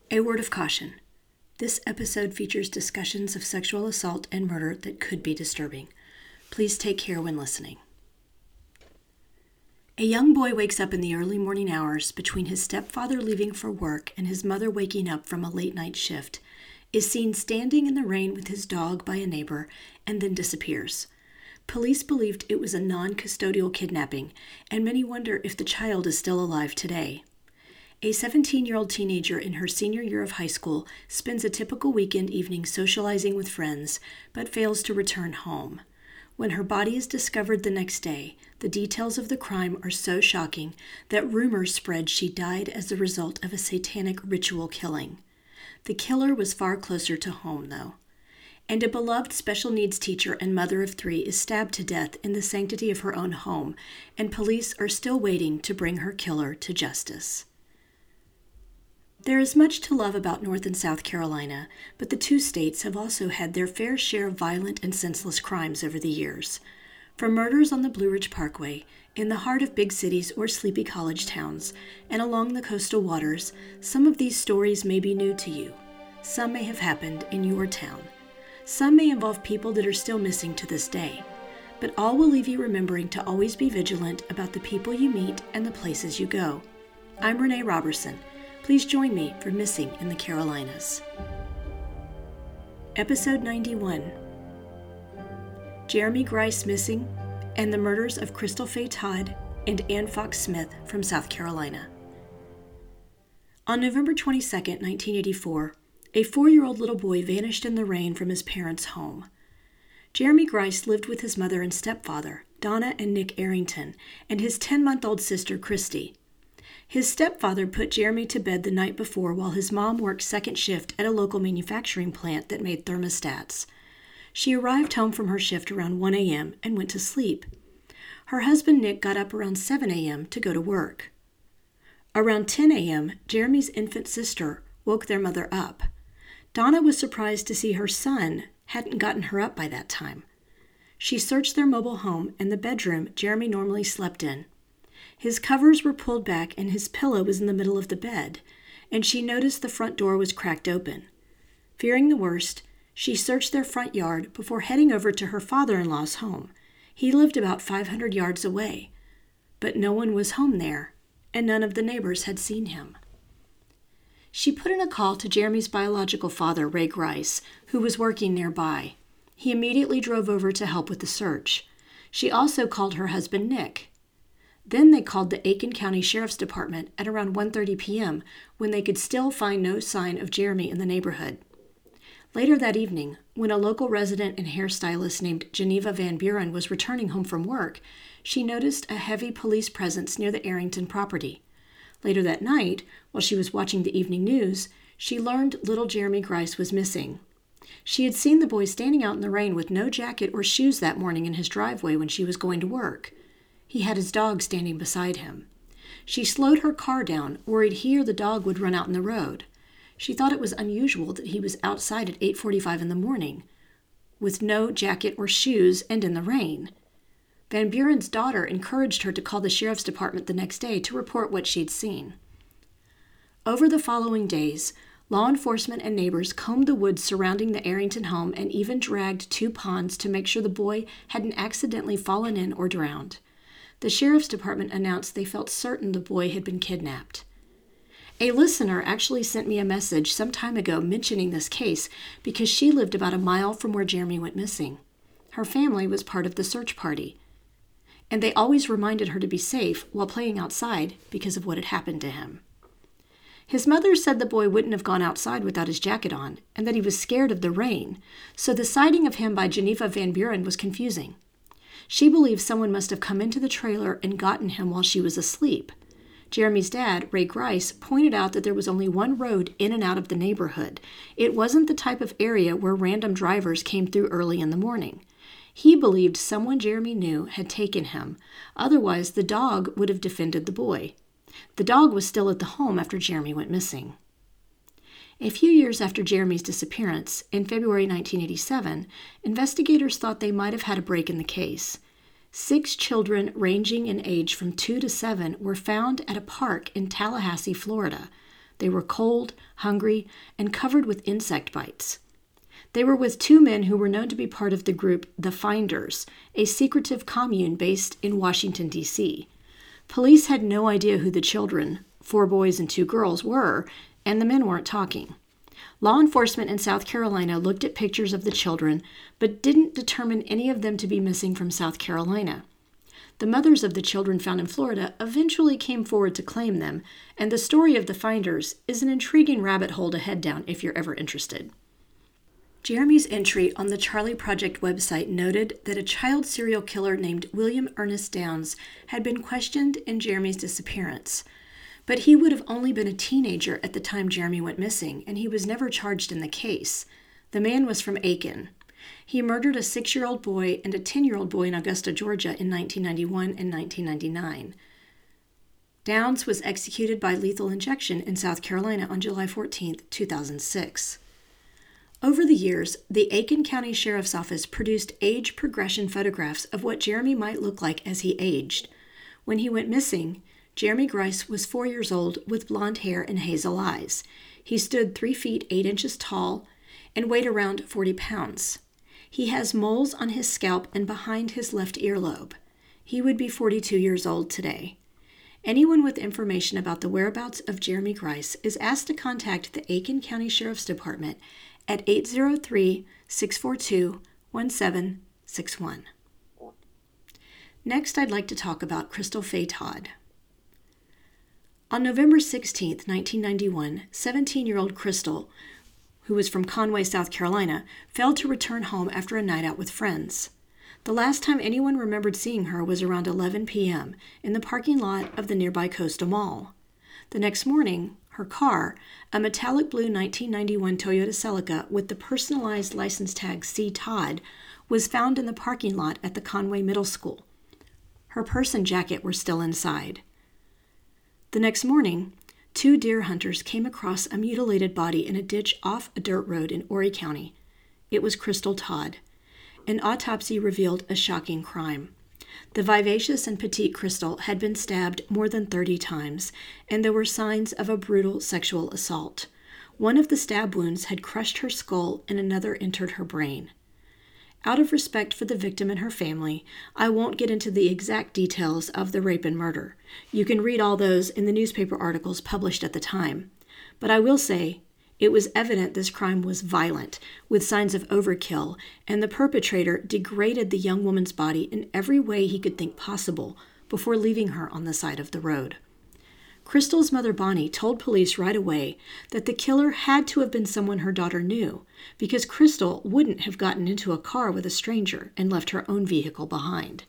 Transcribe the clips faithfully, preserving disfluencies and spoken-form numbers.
A word of caution. This episode features discussions of sexual assault and murder that could be disturbing. Please take care when listening. A young boy wakes up in the early morning hours between his stepfather leaving for work and his mother waking up from a late night shift, is seen standing in the rain with his dog by a neighbor, and then disappears. Police believed it was a non-custodial kidnapping, and many wonder if the child is still alive today. A seventeen-year-old teenager in her senior year of high school spends a typical weekend evening socializing with friends, but fails to return home. When her body is discovered the next day, the details of the crime are so shocking that rumors spread she died as the result of a satanic ritual killing. The killer was far closer to home, though. And a beloved special needs teacher and mother of three is stabbed to death in the sanctity of her own home, and police are still waiting to bring her killer to justice. There is much to love about North and South Carolina, but the two states have also had their fair share of violent and senseless crimes over the years. From murders on the Blue Ridge Parkway, in the heart of big cities or sleepy college towns, and along the coastal waters, some of these stories may be new to you. Some may have happened in your town. Some may involve people that are still missing to this day. But all will leave you remembering to always be vigilant about the people you meet and the places you go. I'm Renee Robertson. Please join me for Missing in the Carolinas. Episode ninety-one. Jeremy Grice Missing and the Murders of Crystal Faye Todd and Ann Fox Smith from South Carolina. On November twenty-second, nineteen eighty-four, a four-year-old little boy vanished in the rain from his parents' home. Jeremy Grice lived with his mother and stepfather, Donna and Nick Arrington, and his ten-month-old sister, Christy. His stepfather put Jeremy to bed the night before while his mom worked second shift at a local manufacturing plant that made thermostats. She arrived home from her shift around one a.m. and went to sleep. Her husband Nick got up around seven a.m. to go to work. Around ten a.m., Jeremy's infant sister woke their mother up. Donna was surprised to see her son hadn't gotten her up by that time. She searched their mobile home and the bedroom Jeremy normally slept in. His covers were pulled back and his pillow was in the middle of the bed, and she noticed the front door was cracked open. Fearing the worst, she searched their front yard before heading over to her father-in-law's home. He lived about five hundred yards away, but no one was home there, and none of the neighbors had seen him. She put in a call to Jeremy's biological father, Ray Grice, who was working nearby. He immediately drove over to help with the search. She also called her husband, Nick. Then they called the Aiken County Sheriff's Department at around one thirty p.m. when they could still find no sign of Jeremy in the neighborhood. Later that evening, when a local resident and hairstylist named Geneva Van Buren was returning home from work, she noticed a heavy police presence near the Arrington property. Later that night, while she was watching the evening news, she learned little Jeremy Grice was missing. She had seen the boy standing out in the rain with no jacket or shoes that morning in his driveway when she was going to work. He had his dog standing beside him. She slowed her car down, worried he or the dog would run out in the road. She thought it was unusual that he was outside at eight forty-five in the morning, with no jacket or shoes and in the rain. Van Buren's daughter encouraged her to call the sheriff's department the next day to report what she'd seen. Over the following days, law enforcement and neighbors combed the woods surrounding the Arrington home and even dragged two ponds to make sure the boy hadn't accidentally fallen in or drowned. The sheriff's department announced they felt certain the boy had been kidnapped. A listener actually sent me a message some time ago mentioning this case because she lived about a mile from where Jeremy went missing. Her family was part of the search party, and they always reminded her to be safe while playing outside because of what had happened to him. His mother said the boy wouldn't have gone outside without his jacket on and that he was scared of the rain, so the sighting of him by Geneva Van Buren was confusing. She believes someone must have come into the trailer and gotten him while she was asleep. Jeremy's dad, Ray Grice, pointed out that there was only one road in and out of the neighborhood. It wasn't the type of area where random drivers came through early in the morning. He believed someone Jeremy knew had taken him. Otherwise, the dog would have defended the boy. The dog was still at the home after Jeremy went missing. A few years after Jeremy's disappearance, in February nineteen eighty-seven, investigators thought they might have had a break in the case. Six children ranging in age from two to seven were found at a park in Tallahassee, Florida. They were cold, hungry, and covered with insect bites. They were with two men who were known to be part of the group The Finders, a secretive commune based in Washington, D C Police had no idea who the children, four boys and two girls, were, and the men weren't talking. Law enforcement in South Carolina looked at pictures of the children, but didn't determine any of them to be missing from South Carolina. The mothers of the children found in Florida eventually came forward to claim them, and the story of the Finders is an intriguing rabbit hole to head down if you're ever interested. Jeremy's entry on the Charlie Project website noted that a child serial killer named William Ernest Downs had been questioned in Jeremy's disappearance. But he would have only been a teenager at the time Jeremy went missing, and he was never charged in the case. The man was from Aiken. He murdered a six-year-old boy and a ten-year-old boy in Augusta, Georgia in nineteen ninety-one and nineteen ninety-nine. Downs was executed by lethal injection in South Carolina on July fourteenth, two thousand six. Over the years, the Aiken County Sheriff's Office produced age progression photographs of what Jeremy might look like as he aged. When he went missing, Jeremy Grice was four years old with blonde hair and hazel eyes. He stood three feet eight inches tall and weighed around forty pounds. He has moles on his scalp and behind his left earlobe. He would be forty-two years old today. Anyone with information about the whereabouts of Jeremy Grice is asked to contact the Aiken County Sheriff's Department at eight zero three, six four two, one seven six one. Next, I'd like to talk about Crystal Faye Todd. On November sixteenth, nineteen ninety-one, seventeen-year-old Crystal, who was from Conway, South Carolina, failed to return home after a night out with friends. The last time anyone remembered seeing her was around eleven p.m. in the parking lot of the nearby Coastal Mall. The next morning, her car, a metallic blue nineteen ninety-one Toyota Celica with the personalized license tag C. Todd, was found in the parking lot at the Conway Middle School. Her purse and jacket were still inside. The next morning, two deer hunters came across a mutilated body in a ditch off a dirt road in Horry County. It was Crystal Todd. An autopsy revealed a shocking crime. The vivacious and petite Crystal had been stabbed more than thirty times, and there were signs of a brutal sexual assault. One of the stab wounds had crushed her skull and another entered her brain. Out of respect for the victim and her family, I won't get into the exact details of the rape and murder. You can read all those in the newspaper articles published at the time. But I will say, it was evident this crime was violent, with signs of overkill, and the perpetrator degraded the young woman's body in every way he could think possible before leaving her on the side of the road. Crystal's mother, Bonnie, told police right away that the killer had to have been someone her daughter knew, because Crystal wouldn't have gotten into a car with a stranger and left her own vehicle behind.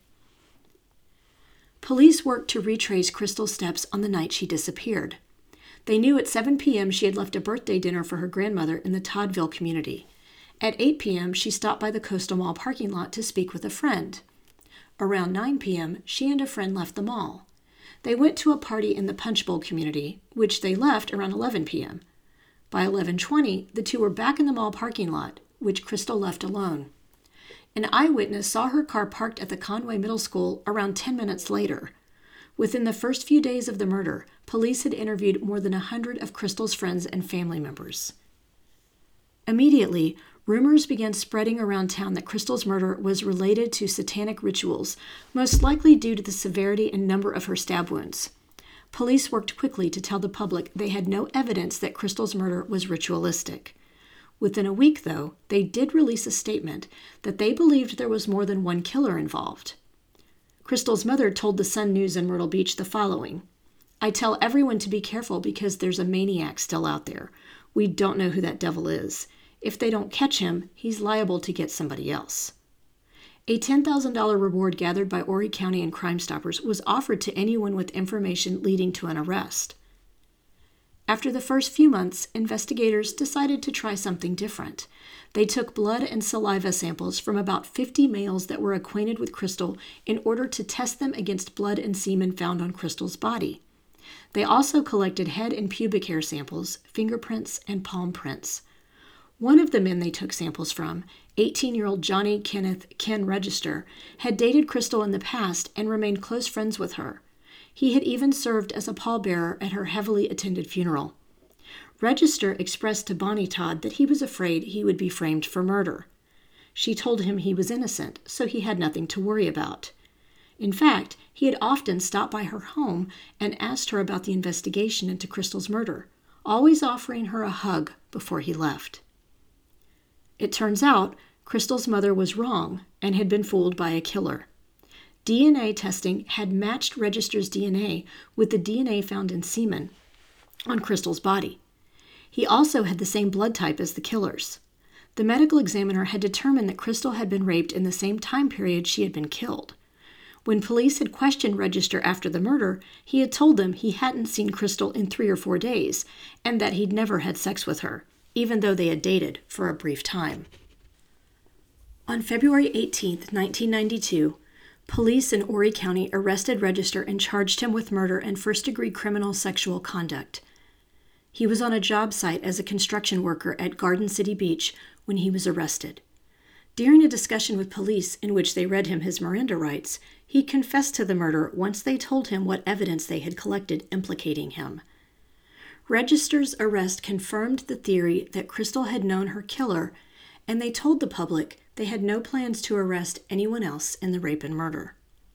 Police worked to retrace Crystal's steps on the night she disappeared. They knew at seven p.m. she had left a birthday dinner for her grandmother in the Toddville community. At eight p.m., she stopped by the Coastal Mall parking lot to speak with a friend. Around nine p.m., she and a friend left the mall. They went to a party in the Punch Bowl community, which they left around eleven p.m. By eleven twenty, the two were back in the mall parking lot, which Crystal left alone. An eyewitness saw her car parked at the Conway Middle School around ten minutes later. Within the first few days of the murder, police had interviewed more than a hundred of Crystal's friends and family members. Immediately, rumors began spreading around town that Crystal's murder was related to satanic rituals, most likely due to the severity and number of her stab wounds. Police worked quickly to tell the public they had no evidence that Crystal's murder was ritualistic. Within a week, though, they did release a statement that they believed there was more than one killer involved. Crystal's mother told the Sun News in Myrtle Beach the following: "I tell everyone to be careful because there's a maniac still out there. We don't know who that devil is. If they don't catch him, he's liable to get somebody else." A ten thousand dollars reward gathered by Horry County and Crime Stoppers was offered to anyone with information leading to an arrest. After the first few months, investigators decided to try something different. They took blood and saliva samples from about fifty males that were acquainted with Crystal in order to test them against blood and semen found on Crystal's body. They also collected head and pubic hair samples, fingerprints, and palm prints. One of the men they took samples from, eighteen-year-old Johnny Kenneth Ken Register, had dated Crystal in the past and remained close friends with her. He had even served as a pallbearer at her heavily attended funeral. Register expressed to Bonnie Todd that he was afraid he would be framed for murder. She told him he was innocent, so he had nothing to worry about. In fact, he had often stopped by her home and asked her about the investigation into Crystal's murder, always offering her a hug before he left. It turns out Crystal's mother was wrong and had been fooled by a killer. D N A testing had matched Register's D N A with the D N A found in semen on Crystal's body. He also had the same blood type as the killer's. The medical examiner had determined that Crystal had been raped in the same time period she had been killed. When police had questioned Register after the murder, he had told them he hadn't seen Crystal in three or four days and that he'd never had sex with her, even though they had dated for a brief time. On February eighteenth, nineteen ninety-two, police in Horry County arrested Register and charged him with murder and first-degree criminal sexual conduct. He was on a job site as a construction worker at Garden City Beach when he was arrested. During a discussion with police in which they read him his Miranda rights, he confessed to the murder once they told him what evidence they had collected implicating him. Register's arrest confirmed the theory that Crystal had known her killer, and they told the public they had no plans to arrest anyone else in the rape and murder.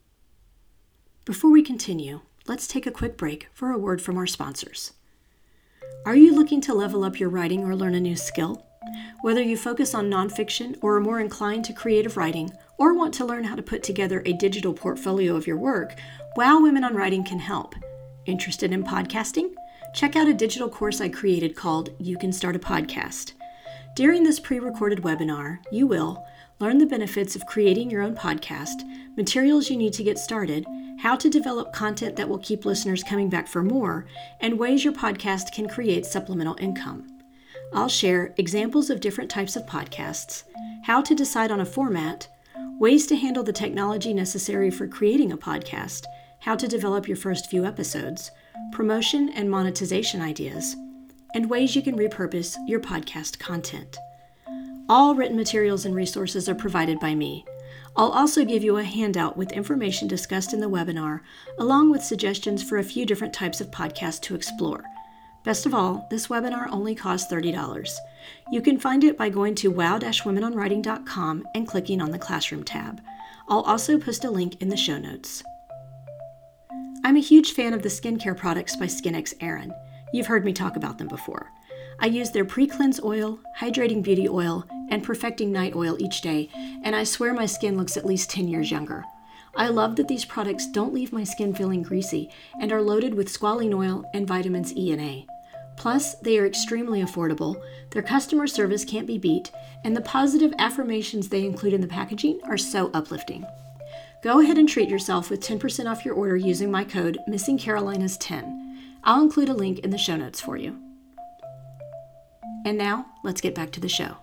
Before we continue, let's take a quick break for a word from our sponsors. Are you looking to level up your writing or learn a new skill? Whether you focus on nonfiction or are more inclined to creative writing, or want to learn how to put together a digital portfolio of your work, Wow Women on Writing can help. Interested in podcasting? Check out a digital course I created called You Can Start a Podcast. During this pre-recorded webinar, you will learn the benefits of creating your own podcast, materials you need to get started, how to develop content that will keep listeners coming back for more, and ways your podcast can create supplemental income. I'll share examples of different types of podcasts, how to decide on a format, ways to handle the technology necessary for creating a podcast, how to develop your first few episodes, promotion and monetization ideas, and ways you can repurpose your podcast content. All written materials and resources are provided by me. I'll also give you a handout with information discussed in the webinar, along with suggestions for a few different types of podcasts to explore. Best of all, this webinar only costs thirty dollars. You can find it by going to wow dash women on writing dot com and clicking on the Classroom tab. I'll also post a link in the show notes. I'm a huge fan of the skincare products by SkinX Erin. You've heard me talk about them before. I use their Pre-Cleanse Oil, Hydrating Beauty Oil, and Perfecting Night Oil each day, and I swear my skin looks at least ten years younger. I love that these products don't leave my skin feeling greasy and are loaded with squalene oil and vitamins E and A. Plus, they are extremely affordable, their customer service can't be beat, and the positive affirmations they include in the packaging are so uplifting. Go ahead and treat yourself with ten percent off your order using my code Missing Carolinas ten. I'll include a link in the show notes for you. And now, let's get back to the show.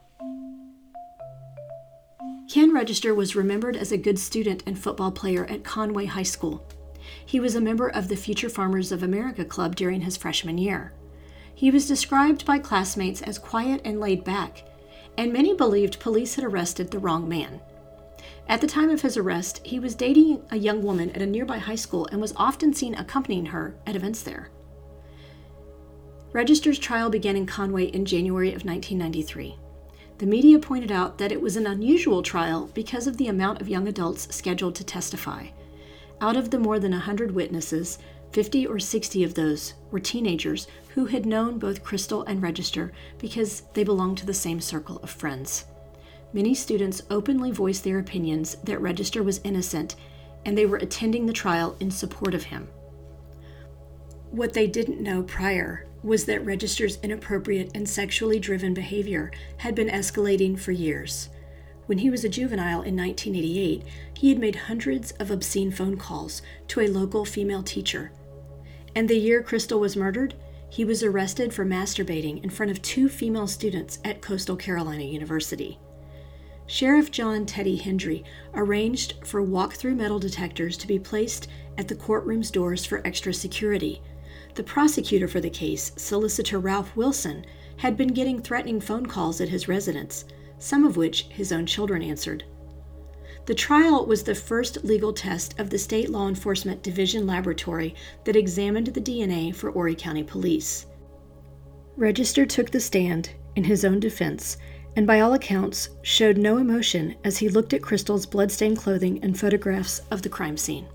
Ken Register was remembered as a good student and football player at Conway High School. He was a member of the Future Farmers of America Club during his freshman year. He was described by classmates as quiet and laid back, and many believed police had arrested the wrong man. At the time of his arrest, he was dating a young woman at a nearby high school and was often seen accompanying her at events there. Register's trial began in Conway in January of nineteen ninety-three. The media pointed out that it was an unusual trial because of the amount of young adults scheduled to testify. Out of the more than one hundred witnesses, fifty or sixty of those were teenagers who had known both Crystal and Register because they belonged to the same circle of friends. Many students openly voiced their opinions that Register was innocent, and they were attending the trial in support of him. What they didn't know prior was that Register's inappropriate and sexually driven behavior had been escalating for years. When he was a juvenile in nineteen eighty-eight, he had made hundreds of obscene phone calls to a local female teacher. And the year Crystal was murdered, he was arrested for masturbating in front of two female students at Coastal Carolina University. Sheriff John Teddy Hendry arranged for walk-through metal detectors to be placed at the courtroom's doors for extra security. The prosecutor for the case, Solicitor Ralph Wilson, had been getting threatening phone calls at his residence, some of which his own children answered. The trial was the first legal test of the State Law Enforcement Division laboratory that examined the D N A for Horry County Police. Register took the stand in his own defense and by all accounts showed no emotion as he looked at Crystal's bloodstained clothing and photographs of the crime scene.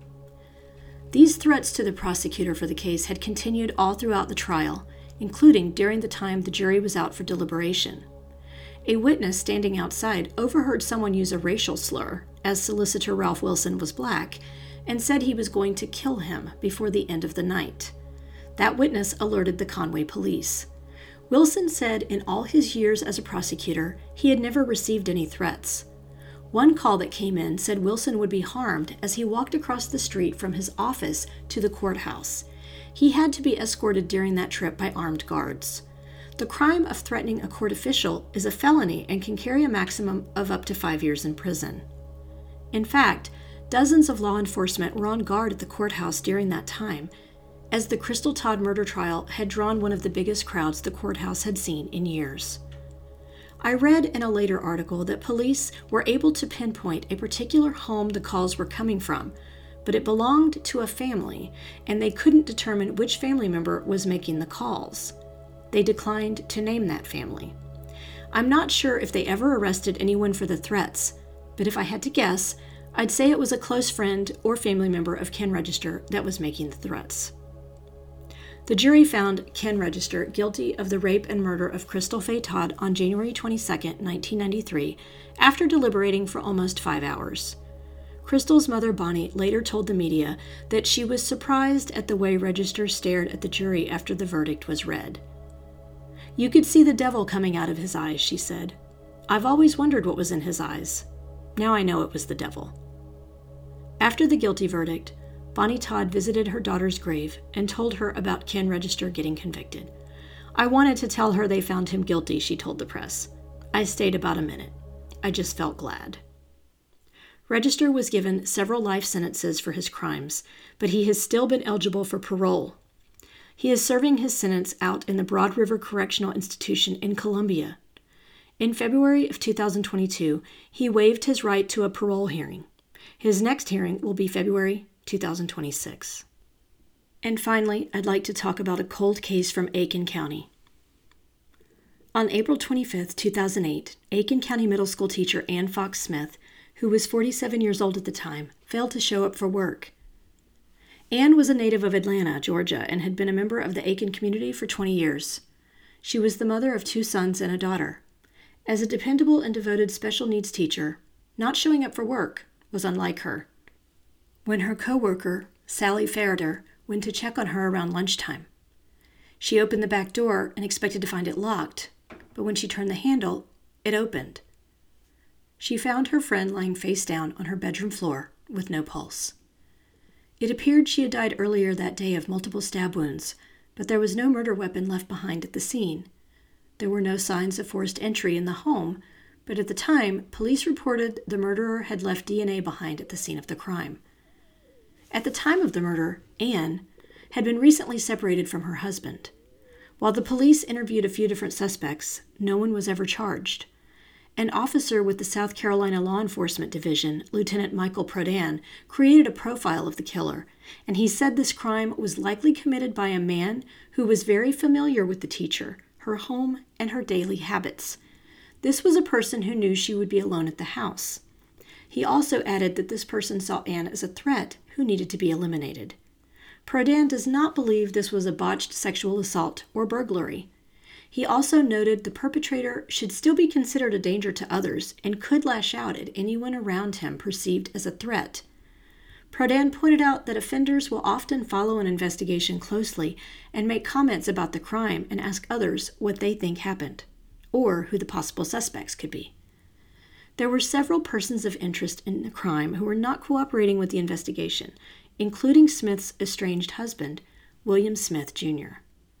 These threats to the prosecutor for the case had continued all throughout the trial, including during the time the jury was out for deliberation. A witness standing outside overheard someone use a racial slur, as solicitor Ralph Wilson was black, and said he was going to kill him before the end of the night. That witness alerted the Conway police. Wilson said in all his years as a prosecutor, he had never received any threats. One call that came in said Wilson would be harmed as he walked across the street from his office to the courthouse. He had to be escorted during that trip by armed guards. The crime of threatening a court official is a felony and can carry a maximum of up to five years in prison. In fact, dozens of law enforcement were on guard at the courthouse during that time, as the Crystal Todd murder trial had drawn one of the biggest crowds the courthouse had seen in years. I read in a later article that police were able to pinpoint a particular home the calls were coming from, but it belonged to a family, and they couldn't determine which family member was making the calls. They declined to name that family. I'm not sure if they ever arrested anyone for the threats, but if I had to guess, I'd say it was a close friend or family member of Ken Register that was making the threats. The jury found Ken Register guilty of the rape and murder of Crystal Faye Todd on January twenty-second, nineteen ninety-three, after deliberating for almost five hours. Crystal's mother, Bonnie, later told the media that she was surprised at the way Register stared at the jury after the verdict was read. "You could see the devil coming out of his eyes," she said. "I've always wondered what was in his eyes. Now I know it was the devil." After the guilty verdict, Bonnie Todd visited her daughter's grave and told her about Ken Register getting convicted. "I wanted to tell her they found him guilty," she told the press. "I stayed about a minute. I just felt glad." Register was given several life sentences for his crimes, but he has still been eligible for parole. He is serving his sentence out in the Broad River Correctional Institution in Columbia. In February of two thousand twenty-two, he waived his right to a parole hearing. His next hearing will be February two thousand twenty-six. And finally, I'd like to talk about a cold case from Aiken County. On April twenty-fifth, two thousand eight, Aiken County Middle School teacher Ann Fox Smith, who was forty-seven years old at the time, failed to show up for work. Ann was a native of Atlanta, Georgia, and had been a member of the Aiken community for twenty years. She was the mother of two sons and a daughter. As a dependable and devoted special needs teacher, not showing up for work was unlike her. When her co-worker, Sally Ferreter, went to check on her around lunchtime, she opened the back door and expected to find it locked, but when she turned the handle, it opened. She found her friend lying face down on her bedroom floor with no pulse. It appeared she had died earlier that day of multiple stab wounds, but there was no murder weapon left behind at the scene. There were no signs of forced entry in the home, but at the time, police reported the murderer had left D N A behind at the scene of the crime. At the time of the murder, Ann had been recently separated from her husband. While the police interviewed a few different suspects, no one was ever charged. An officer with the South Carolina Law Enforcement Division, Lieutenant Michael Prodan, created a profile of the killer, and he said this crime was likely committed by a man who was very familiar with the teacher, her home, and her daily habits. This was a person who knew she would be alone at the house. He also added that this person saw Ann as a threat who needed to be eliminated. Prodan does not believe this was a botched sexual assault or burglary. He also noted the perpetrator should still be considered a danger to others and could lash out at anyone around him perceived as a threat. Prodan pointed out that offenders will often follow an investigation closely and make comments about the crime and ask others what they think happened, or who the possible suspects could be. There were several persons of interest in the crime who were not cooperating with the investigation, including Smith's estranged husband, William Smith, Junior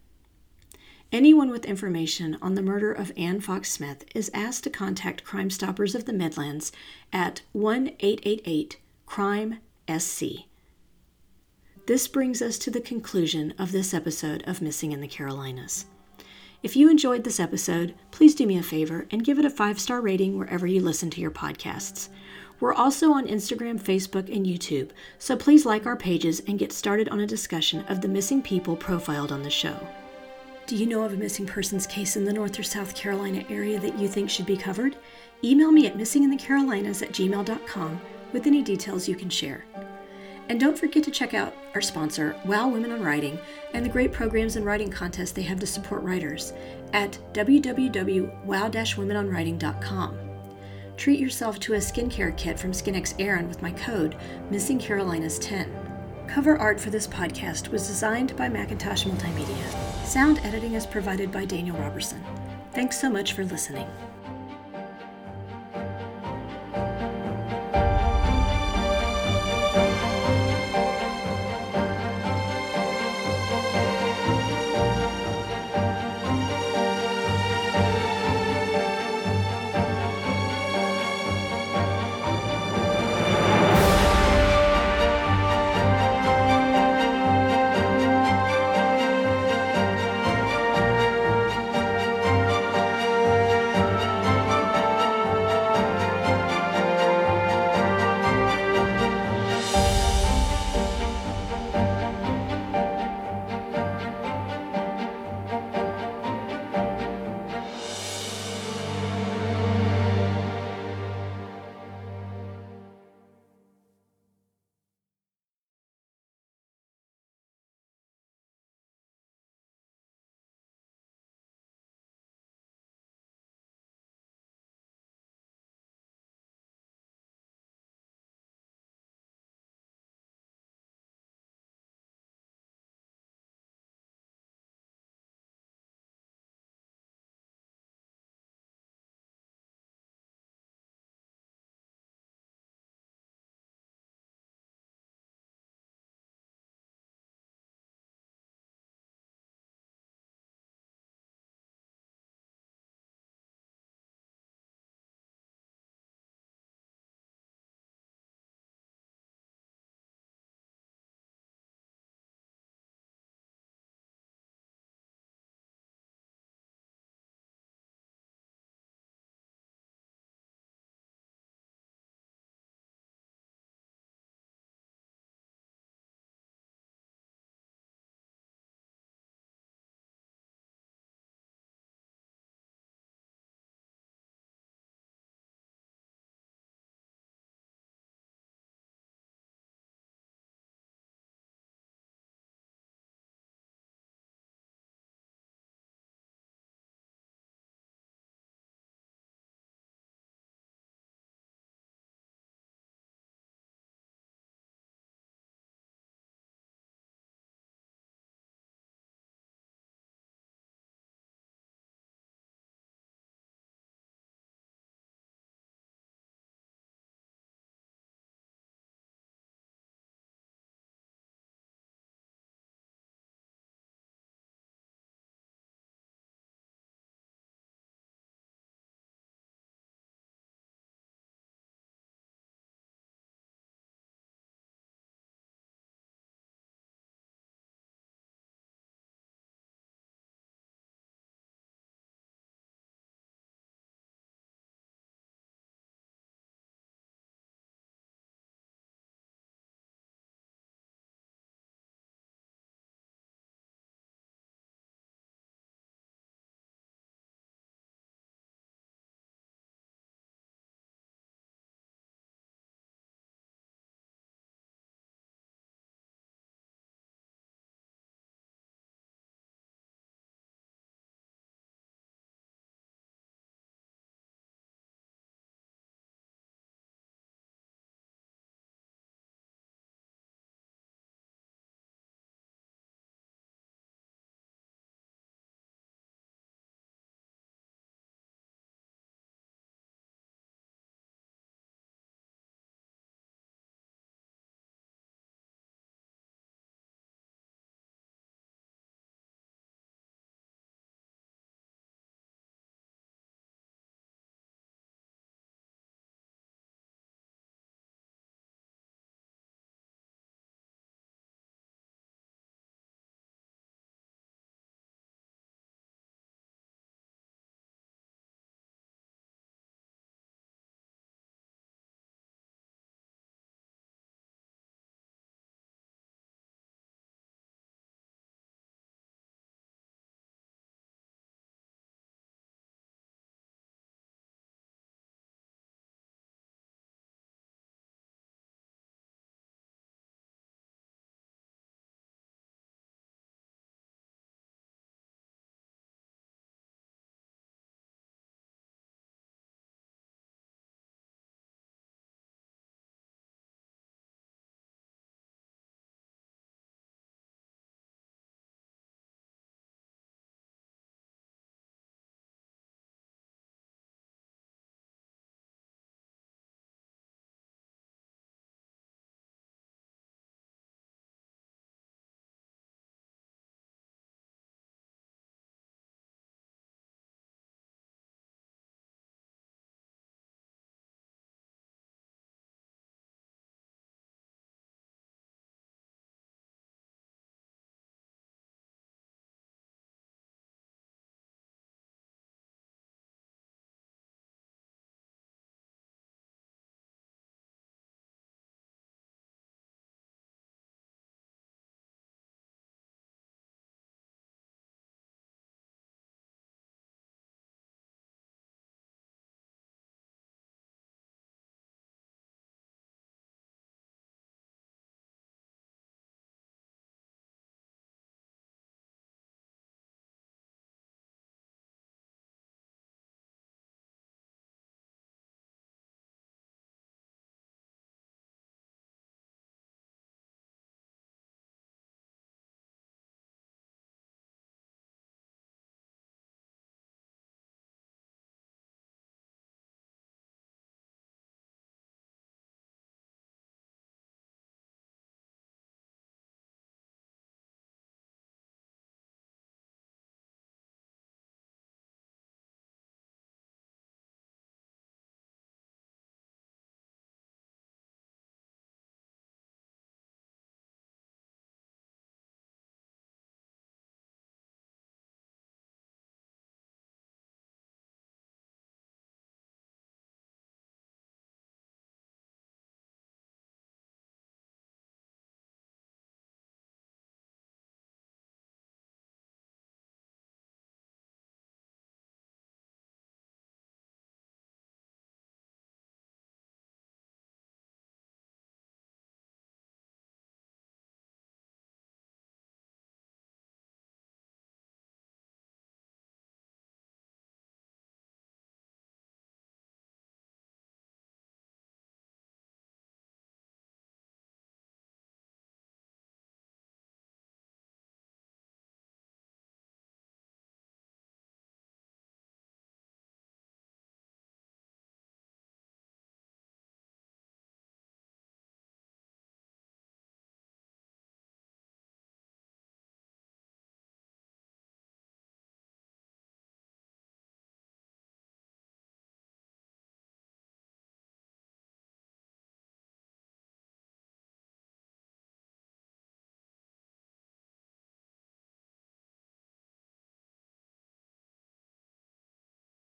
Anyone with information on the murder of Ann Fox Smith is asked to contact Crime Stoppers of the Midlands at one eight eight eight crime S C. This brings us to the conclusion of this episode of Missing in the Carolinas. If you enjoyed this episode, please do me a favor and give it a five-star rating wherever you listen to your podcasts. We're also on Instagram, Facebook, and YouTube, so please like our pages and get started on a discussion of the missing people profiled on the show. Do you know of a missing persons case in the North or South Carolina area that you think should be covered? Email me at missing in the carolinas at gmail dot com with any details you can share. And don't forget to check out our sponsor, Wow Women on Writing, and the great programs and writing contests they have to support writers at w w w dot wow dash women on writing dot com. Treat yourself to a skincare kit from SkinX Aaron with my code Missing Carolinas ten. Cover art for this podcast was designed by Macintosh Multimedia. Sound editing is provided by Daniel Robertson. Thanks so much for listening.